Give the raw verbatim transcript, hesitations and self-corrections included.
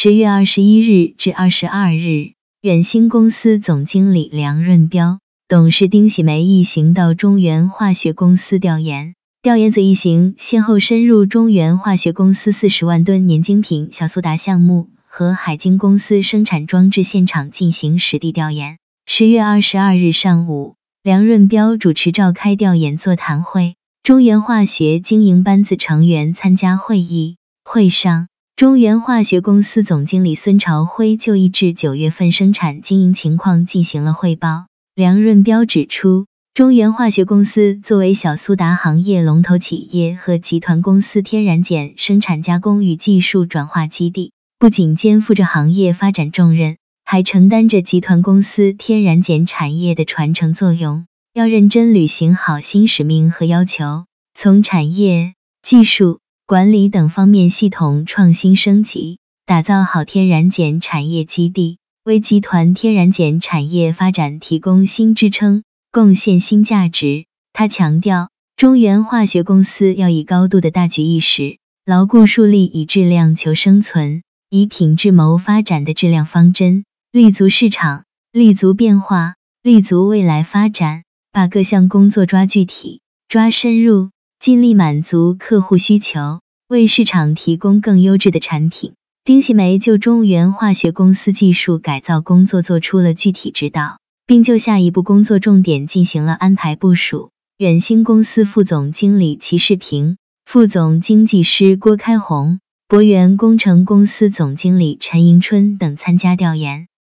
十月二十一日至二十二日，远星公司总经理梁润标、董事丁喜梅一行到中原化学公司调研。调研组一行先后深入中原化学公司四十万吨年精品小苏打项目和海晶公司生产装置现场进行实地调研。十月二十二日上午，梁润标主持召开调研座谈会，中原化学经营班子成员参加会议。会上，中原化学公司总经理孙朝辉就一至九月份生产经营情况进行了汇报。梁润标指出，中原化学公司作为小苏打行业龙头企业和集团公司天然碱生产加工与技术转化基地，不仅肩负着行业发展重任，还承担着集团公司天然碱产业的传承作用，要认真履行好新使命和要求，从产业、技术、管理等方面系统创新升级，打造好天然碱产业基地，为集团天然碱产业发展提供新支撑，贡献新价值。他强调，中原化学公司要以高度的大局意识，牢固树立以质量求生存、以品质谋发展的质量方针，立足市场，立足变化，立足未来发展，把各项工作抓具体、抓深入，尽力满足客户需求，为市场提供更优质的产品。丁喜梅就中原化学公司技术改造工作做出了具体指导，并就下一步工作重点进行了安排部署。远星公司副总经理齐世平、副总经济师郭开红、博源工程公司总经理陈迎春等参加调研。